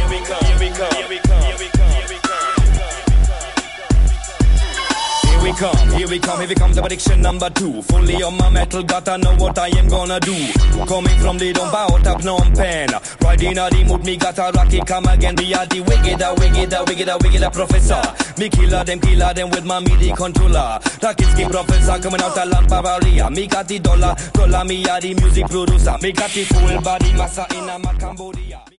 Here we come, the prediction number 2. Fully on my metal, gotta know what I am gonna do. Coming from the dump out of Phnom Penh. Riding a the mood, me gotta rock it, come again. Be a the wicked professor. Me killer them with my MIDI controller. Rakinski professor coming out of land Bavaria. Me got the dollar, me a the music producer. Me got the full body massa in a Cambodia.